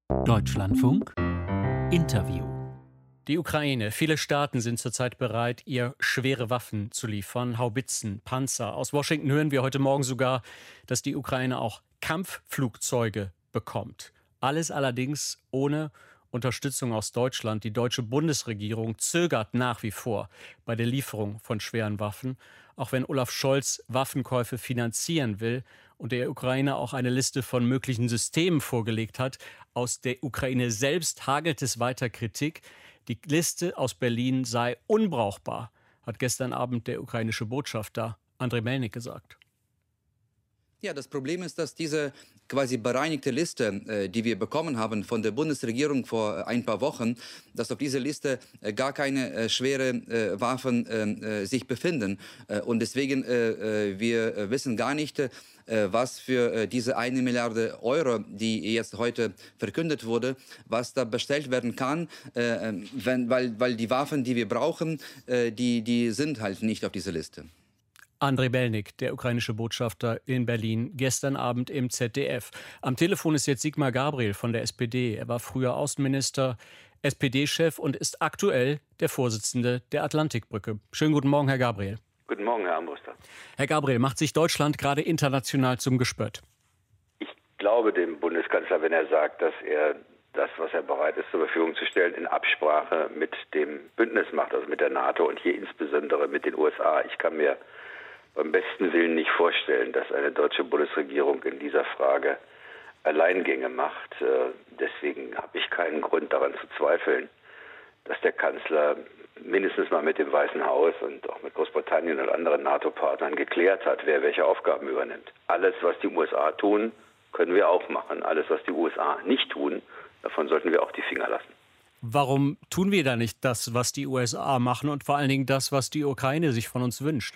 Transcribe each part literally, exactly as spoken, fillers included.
Deutschlandfunk Interview. Die Ukraine. Viele Staaten sind zurzeit bereit, ihr schwere Waffen zu liefern, Haubitzen, Panzer. Aus Washington hören wir heute Morgen sogar, dass die Ukraine auch Kampfflugzeuge bekommt. Alles allerdings ohne Unterstützung aus Deutschland. Die deutsche Bundesregierung zögert nach wie vor bei der Lieferung von schweren Waffen, auch wenn Olaf Scholz Waffenkäufe finanzieren will und der Ukraine auch eine Liste von möglichen Systemen vorgelegt hat. Aus der Ukraine selbst hagelt es weiter Kritik. Die Liste aus Berlin sei unbrauchbar, hat gestern Abend der ukrainische Botschafter Andriy Melnik gesagt. Ja, das Problem ist, dass diese quasi bereinigte Liste, die wir bekommen haben von der Bundesregierung vor ein paar Wochen, dass auf dieser Liste gar keine schweren Waffen sich befinden. Und deswegen, wir wissen gar nicht, was für diese eine Milliarde Euro, die jetzt heute verkündet wurde, was da bestellt werden kann, wenn, weil, weil die Waffen, die wir brauchen, die, die sind halt nicht auf dieser Liste. Andriy Melnik, der ukrainische Botschafter in Berlin, gestern Abend im Z D F. Am Telefon ist jetzt Sigmar Gabriel von der S P D. Er war früher Außenminister, S P D-Chef und ist aktuell der Vorsitzende der Atlantikbrücke. Schönen guten Morgen, Herr Gabriel. Guten Morgen, Herr Armbruster. Herr Gabriel, macht sich Deutschland gerade international zum Gespött? Ich glaube dem Bundeskanzler, wenn er sagt, dass er das, was er bereit ist, zur Verfügung zu stellen, in Absprache mit dem Bündnis macht, also mit der NATO und hier insbesondere mit den U S A. Ich kann mir beim besten Willen nicht vorstellen, dass eine deutsche Bundesregierung in dieser Frage Alleingänge macht. Deswegen habe ich keinen Grund daran zu zweifeln, dass der Kanzler mindestens mal mit dem Weißen Haus und auch mit Großbritannien und anderen NATO-Partnern geklärt hat, wer welche Aufgaben übernimmt. Alles, was die U S A tun, können wir auch machen. Alles, was die U S A nicht tun, davon sollten wir auch die Finger lassen. Warum tun wir da nicht das, was die U S A machen und vor allen Dingen das, was die Ukraine sich von uns wünscht?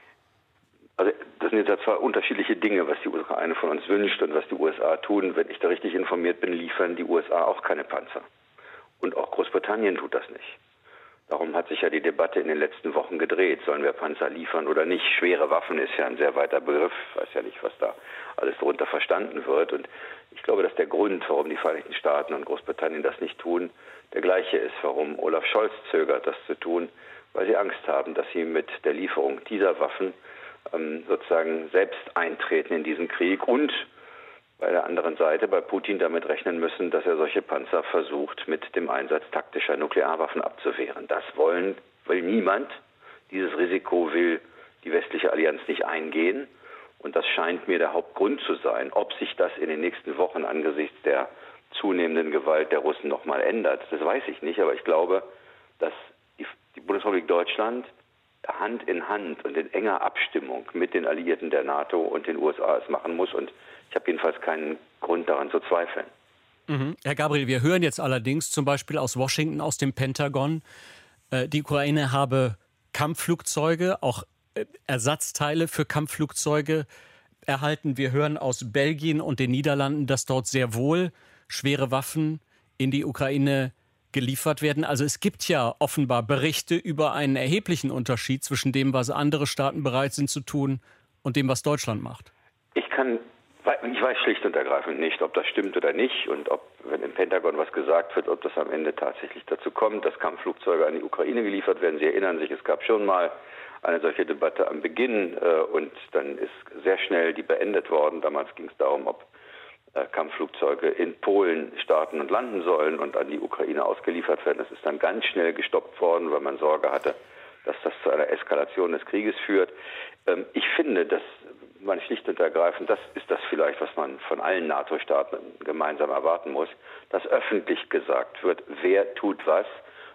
Also das sind jetzt ja zwei unterschiedliche Dinge, was die Ukraine von uns wünscht und was die U S A tun. Wenn ich da richtig informiert bin, liefern die U S A auch keine Panzer. Und auch Großbritannien tut das nicht. Darum hat sich ja die Debatte in den letzten Wochen gedreht. Sollen wir Panzer liefern oder nicht? Schwere Waffen ist ja ein sehr weiter Begriff. Ich weiß ja nicht, was da alles darunter verstanden wird. Und ich glaube, dass der Grund, warum die Vereinigten Staaten und Großbritannien das nicht tun, der gleiche ist, warum Olaf Scholz zögert, das zu tun, weil sie Angst haben, dass sie mit der Lieferung dieser Waffen sozusagen selbst eintreten in diesen Krieg und bei der anderen Seite bei Putin damit rechnen müssen, dass er solche Panzer versucht, mit dem Einsatz taktischer Nuklearwaffen abzuwehren. Das wollen, will niemand. Dieses Risiko will die westliche Allianz nicht eingehen. Und das scheint mir der Hauptgrund zu sein. Ob sich das in den nächsten Wochen angesichts der zunehmenden Gewalt der Russen nochmal ändert, das weiß ich nicht. Aber ich glaube, dass die, die Bundesrepublik Deutschland Hand in Hand und in enger Abstimmung mit den Alliierten der NATO und den U S A es machen muss. Und ich habe jedenfalls keinen Grund daran zu zweifeln. Mhm. Herr Gabriel, wir hören jetzt allerdings zum Beispiel aus Washington, aus dem Pentagon, äh, die Ukraine habe Kampfflugzeuge, auch äh, Ersatzteile für Kampfflugzeuge erhalten. Wir hören aus Belgien und den Niederlanden, dass dort sehr wohl schwere Waffen in die Ukraine geliefert werden. Also es gibt ja offenbar Berichte über einen erheblichen Unterschied zwischen dem, was andere Staaten bereit sind zu tun und dem, was Deutschland macht. Ich kann, ich weiß schlicht und ergreifend nicht, ob das stimmt oder nicht und ob, wenn im Pentagon was gesagt wird, ob das am Ende tatsächlich dazu kommt, dass Kampfflugzeuge an die Ukraine geliefert werden. Sie erinnern sich, es gab schon mal eine solche Debatte am Beginn äh, und dann ist sehr schnell die beendet worden. Damals ging es darum, ob Kampfflugzeuge in Polen starten und landen sollen und an die Ukraine ausgeliefert werden. Das ist dann ganz schnell gestoppt worden, weil man Sorge hatte, dass das zu einer Eskalation des Krieges führt. Ich finde, dass man schlicht und ergreifend, das ist das vielleicht, was man von allen NATO-Staaten gemeinsam erwarten muss, dass öffentlich gesagt wird, wer tut was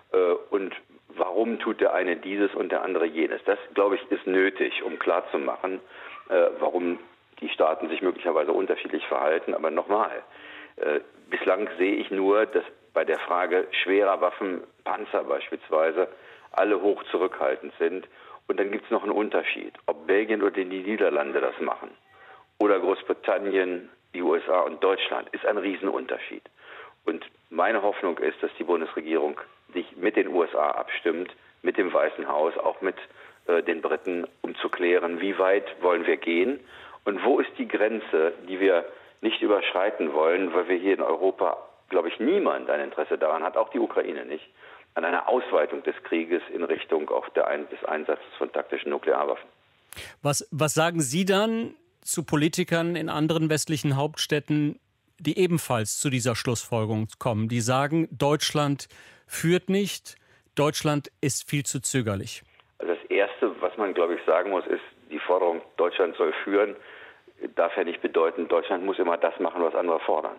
und warum tut der eine dieses und der andere jenes. Das, glaube ich, ist nötig, um klarzumachen, warum die Staaten sich möglicherweise unterschiedlich verhalten. Aber nochmal, äh, bislang sehe ich nur, dass bei der Frage schwerer Waffen, Panzer beispielsweise, alle hoch zurückhaltend sind. Und dann gibt es noch einen Unterschied, ob Belgien oder die Niederlande das machen oder Großbritannien, die U S A und Deutschland, ist ein Riesenunterschied. Und meine Hoffnung ist, dass die Bundesregierung sich mit den U S A abstimmt, mit dem Weißen Haus, auch mit äh, den Briten, um zu klären, wie weit wollen wir gehen. Und wo ist die Grenze, die wir nicht überschreiten wollen, weil wir hier in Europa glaube ich, niemand ein Interesse daran hat, auch die Ukraine nicht, an einer Ausweitung des Krieges in Richtung auch der Ein- des Einsatzes von taktischen Nuklearwaffen. Was, was sagen Sie dann zu Politikern in anderen westlichen Hauptstädten, die ebenfalls zu dieser Schlussfolgerung kommen, die sagen, Deutschland führt nicht, Deutschland ist viel zu zögerlich? Also das Erste, was man, glaube ich, sagen muss, ist, die Forderung, Deutschland soll führen, darf ja nicht bedeuten, Deutschland muss immer das machen, was andere fordern.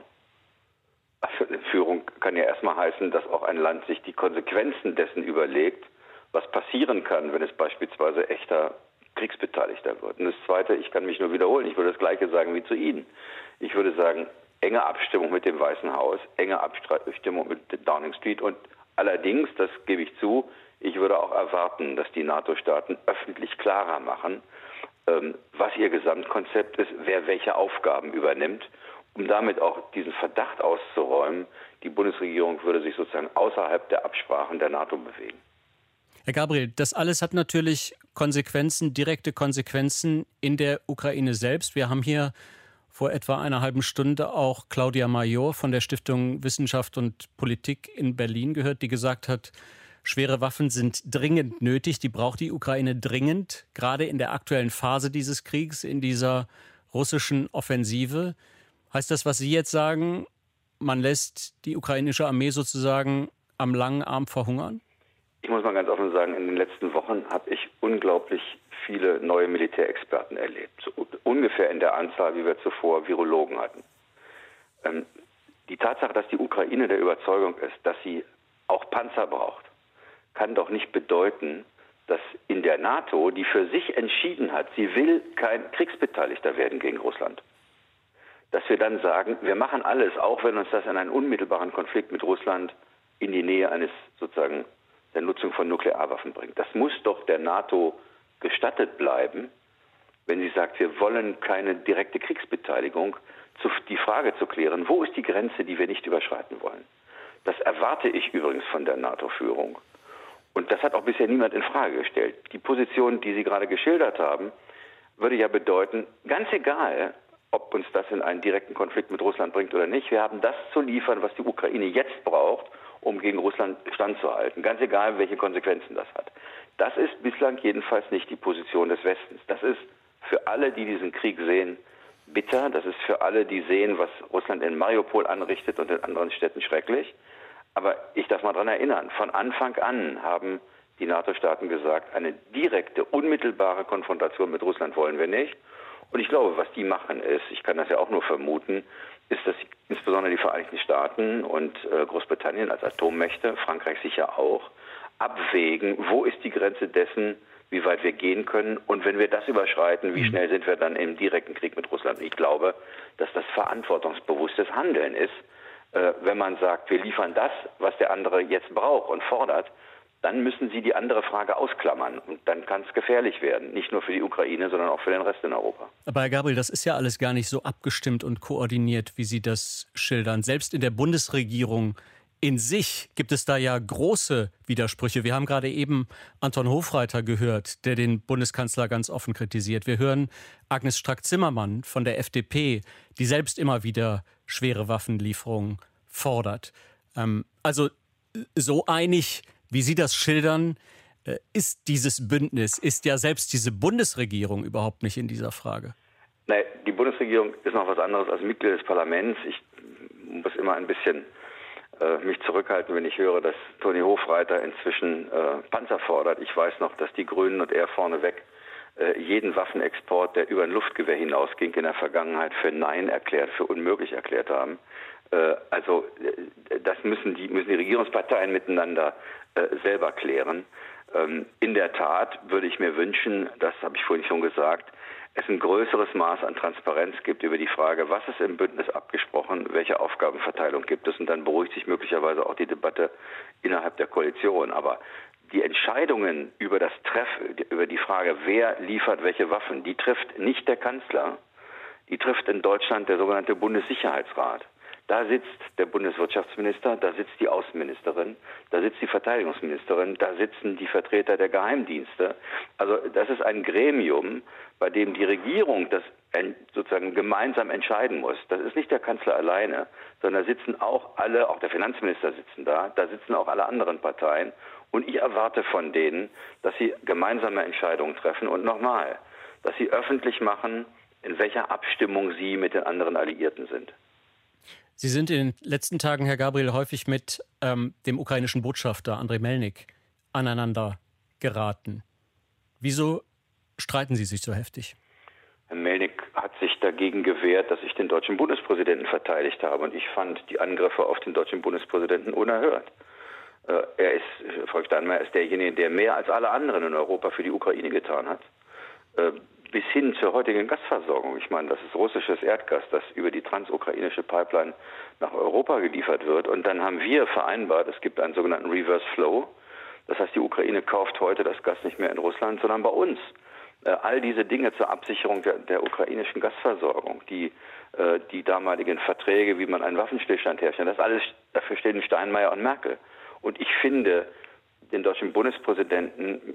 Also Führung kann ja erstmal heißen, dass auch ein Land sich die Konsequenzen dessen überlegt, was passieren kann, wenn es beispielsweise echter Kriegsbeteiligter wird. Und das Zweite, ich kann mich nur wiederholen, ich würde das Gleiche sagen wie zu Ihnen. Ich würde sagen, enge Abstimmung mit dem Weißen Haus, enge Abstimmung mit Downing Street und allerdings, das gebe ich zu, ich würde auch erwarten, dass die NATO-Staaten öffentlich klarer machen, was ihr Gesamtkonzept ist, wer welche Aufgaben übernimmt, um damit auch diesen Verdacht auszuräumen, die Bundesregierung würde sich sozusagen außerhalb der Absprachen der NATO bewegen. Herr Gabriel, das alles hat natürlich Konsequenzen, direkte Konsequenzen in der Ukraine selbst. Wir haben hier vor etwa einer halben Stunde auch Claudia Major von der Stiftung Wissenschaft und Politik in Berlin gehört, die gesagt hat, schwere Waffen sind dringend nötig, die braucht die Ukraine dringend, gerade in der aktuellen Phase dieses Kriegs, in dieser russischen Offensive. Heißt das, was Sie jetzt sagen, man lässt die ukrainische Armee sozusagen am langen Arm verhungern? Ich muss mal ganz offen sagen, in den letzten Wochen habe ich unglaublich viele neue Militärexperten erlebt. So ungefähr in der Anzahl, wie wir zuvor Virologen hatten. Ähm, die Tatsache, dass die Ukraine der Überzeugung ist, dass sie auch Panzer braucht, kann doch nicht bedeuten, dass in der NATO, die für sich entschieden hat, sie will kein Kriegsbeteiligter werden gegen Russland, dass wir dann sagen, wir machen alles, auch wenn uns das in einen unmittelbaren Konflikt mit Russland in die Nähe eines sozusagen der Nutzung von Nuklearwaffen bringt. Das muss doch der NATO gestattet bleiben, wenn sie sagt, wir wollen keine direkte Kriegsbeteiligung, die Frage zu klären, wo ist die Grenze, die wir nicht überschreiten wollen. Das erwarte ich übrigens von der NATO-Führung. Und das hat auch bisher niemand in Frage gestellt. Die Position, die Sie gerade geschildert haben, würde ja bedeuten, ganz egal, ob uns das in einen direkten Konflikt mit Russland bringt oder nicht, wir haben das zu liefern, was die Ukraine jetzt braucht, um gegen Russland standzuhalten. Ganz egal, welche Konsequenzen das hat. Das ist bislang jedenfalls nicht die Position des Westens. Das ist für alle, die diesen Krieg sehen, bitter. Das ist für alle, die sehen, was Russland in Mariupol anrichtet und in anderen Städten, schrecklich. Aber ich darf mal daran erinnern, von Anfang an haben die NATO-Staaten gesagt, eine direkte, unmittelbare Konfrontation mit Russland wollen wir nicht. Und ich glaube, was die machen ist, ich kann das ja auch nur vermuten, ist, dass insbesondere die Vereinigten Staaten und äh, Großbritannien als Atommächte, Frankreich sicher auch, abwägen, wo ist die Grenze dessen, wie weit wir gehen können. Und wenn wir das überschreiten, wie schnell sind wir dann im direkten Krieg mit Russland? Und ich glaube, dass das verantwortungsbewusstes Handeln ist, äh, wenn man sagt, wir liefern das, was der andere jetzt braucht und fordert, dann müssen sie die andere Frage ausklammern. Und dann kann es gefährlich werden. Nicht nur für die Ukraine, sondern auch für den Rest in Europa. Aber Herr Gabriel, das ist ja alles gar nicht so abgestimmt und koordiniert, wie Sie das schildern. Selbst in der Bundesregierung in sich gibt es da ja große Widersprüche. Wir haben gerade eben Anton Hofreiter gehört, der den Bundeskanzler ganz offen kritisiert. Wir hören Agnes Strack-Zimmermann von der F D P, die selbst immer wieder schwere Waffenlieferungen fordert. Ähm, also so einig, wie Sie das schildern, ist dieses Bündnis, ist ja selbst diese Bundesregierung überhaupt nicht in dieser Frage. Nein, die Bundesregierung ist noch was anderes als Mitglied des Parlaments. Ich muss immer ein bisschen äh, mich zurückhalten, wenn ich höre, dass Toni Hofreiter inzwischen äh, Panzer fordert. Ich weiß noch, dass die Grünen und er vorneweg äh, jeden Waffenexport, der über ein Luftgewehr hinausging, in der Vergangenheit für Nein erklärt, für unmöglich erklärt haben. Äh, also äh, das müssen die, müssen die Regierungsparteien miteinander äh, selber klären. Ähm, in der Tat würde ich mir wünschen, das habe ich vorhin schon gesagt, es ein größeres Maß an Transparenz gibt über die Frage, was ist im Bündnis abgesprochen, welche Aufgabenverteilung gibt es, und dann beruhigt sich möglicherweise auch die Debatte innerhalb der Koalition. Aber die Entscheidungen über das Treff, über die Frage, wer liefert welche Waffen, die trifft nicht der Kanzler, die trifft in Deutschland der sogenannte Bundessicherheitsrat. Da sitzt der Bundeswirtschaftsminister, da sitzt die Außenministerin, da sitzt die Verteidigungsministerin, da sitzen die Vertreter der Geheimdienste. Also das ist ein Gremium, bei dem die Regierung das sozusagen gemeinsam entscheiden muss. Das ist nicht der Kanzler alleine, sondern da sitzen auch alle, auch der Finanzminister sitzen da, da sitzen auch alle anderen Parteien. Und ich erwarte von denen, dass sie gemeinsame Entscheidungen treffen und nochmal, dass sie öffentlich machen, in welcher Abstimmung sie mit den anderen Alliierten sind. Sie sind in den letzten Tagen, Herr Gabriel, häufig mit ähm, dem ukrainischen Botschafter Andrei Melnik aneinander geraten. Wieso streiten Sie sich so heftig? Herr Melnik hat sich dagegen gewehrt, dass ich den deutschen Bundespräsidenten verteidigt habe. Und ich fand die Angriffe auf den deutschen Bundespräsidenten unerhört. Äh, er ist, Volker Steinmeier ist derjenige, der mehr als alle anderen in Europa für die Ukraine getan hat. Äh, bis hin zur heutigen Gasversorgung. Ich meine, das ist russisches Erdgas, das über die transukrainische Pipeline nach Europa geliefert wird. Und dann haben wir vereinbart, es gibt einen sogenannten Reverse Flow. Das heißt, die Ukraine kauft heute das Gas nicht mehr in Russland, sondern bei uns. Äh, all diese Dinge zur Absicherung der, der ukrainischen Gasversorgung, die, äh, die damaligen Verträge, wie man einen Waffenstillstand herstellt, das alles, dafür stehen Steinmeier und Merkel. Und ich finde, den deutschen Bundespräsidenten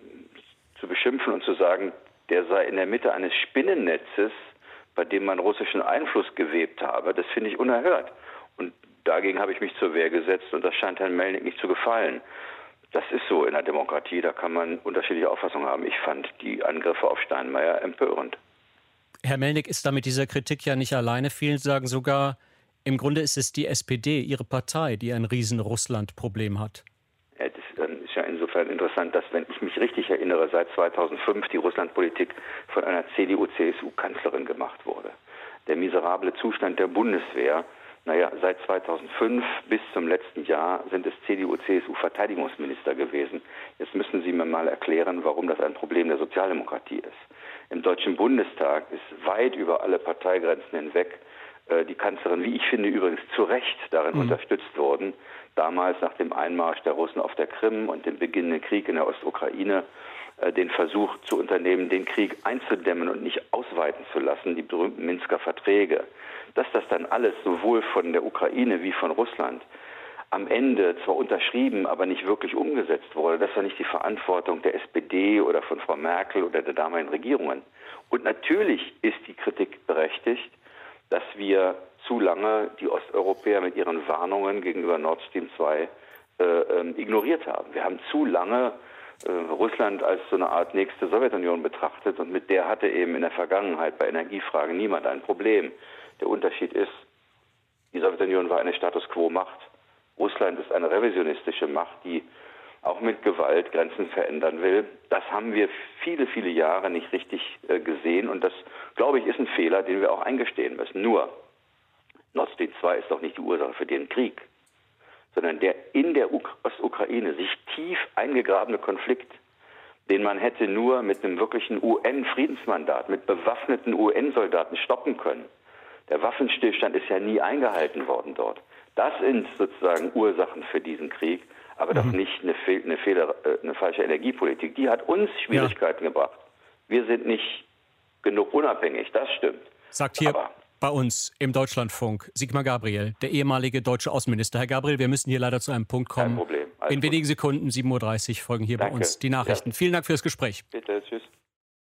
zu beschimpfen und zu sagen, der sei in der Mitte eines Spinnennetzes, bei dem man russischen Einfluss gewebt habe, das finde ich unerhört. Und dagegen habe ich mich zur Wehr gesetzt und das scheint Herrn Melnik nicht zu gefallen. Das ist so in der Demokratie, da kann man unterschiedliche Auffassungen haben. Ich fand die Angriffe auf Steinmeier empörend. Herr Melnik ist da mit dieser Kritik ja nicht alleine. Viele sagen sogar, im Grunde ist es die S P D, Ihre Partei, die ein riesen Russland-Problem hat. Ja, das ist ja insofern interessant, dass, wenn ich mich richtig erinnere, seit zweitausendfünf die Russlandpolitik von einer C D U-C S U-Kanzlerin gemacht wurde. Der miserable Zustand der Bundeswehr, naja, seit zweitausendfünf bis zum letzten Jahr sind es C D U-C S U-Verteidigungsminister gewesen. Jetzt müssen Sie mir mal erklären, warum das ein Problem der Sozialdemokratie ist. Im Deutschen Bundestag ist weit über alle Parteigrenzen hinweg äh, die Kanzlerin, wie ich finde, übrigens zu Recht darin mhm. unterstützt worden, damals nach dem Einmarsch der Russen auf der Krim und dem beginnenden Krieg in der Ostukraine äh, den Versuch zu unternehmen, den Krieg einzudämmen und nicht ausweiten zu lassen, die berühmten Minsker Verträge. Dass das dann alles sowohl von der Ukraine wie von Russland am Ende zwar unterschrieben, aber nicht wirklich umgesetzt wurde, das war nicht die Verantwortung der S P D oder von Frau Merkel oder der damaligen Regierungen. Und natürlich ist die Kritik berechtigt, dass wir zu lange die Osteuropäer mit ihren Warnungen gegenüber Nord Stream zwei äh, äh, ignoriert haben. Wir haben zu lange äh, Russland als so eine Art nächste Sowjetunion betrachtet und mit der hatte eben in der Vergangenheit bei Energiefragen niemand ein Problem. Der Unterschied ist, die Sowjetunion war eine Status-Quo-Macht. Russland ist eine revisionistische Macht, die auch mit Gewalt Grenzen verändern will. Das haben wir viele, viele Jahre nicht richtig äh, gesehen und das, glaube ich, ist ein Fehler, den wir auch eingestehen müssen. Nur, Nord Stream zwei ist doch nicht die Ursache für den Krieg, sondern der in der Uk- Ostukraine sich tief eingegrabene Konflikt, den man hätte nur mit einem wirklichen U N-Friedensmandat, mit bewaffneten U N-Soldaten stoppen können. Der Waffenstillstand ist ja nie eingehalten worden dort. Das sind sozusagen Ursachen für diesen Krieg, aber mhm. doch nicht eine, Fe- eine, Fehler, eine falsche Energiepolitik. Die hat uns Schwierigkeiten ja. gebracht. Wir sind nicht genug unabhängig, das stimmt. Sagt hier aber bei uns im Deutschlandfunk Sigmar Gabriel, der ehemalige deutsche Außenminister. Herr Gabriel, wir müssen hier leider zu einem Punkt kommen. Kein Problem. In wenigen Sekunden, sieben Uhr dreißig, folgen hier Danke. bei uns die Nachrichten. Ja. Vielen Dank fürs Gespräch. Bitte, tschüss.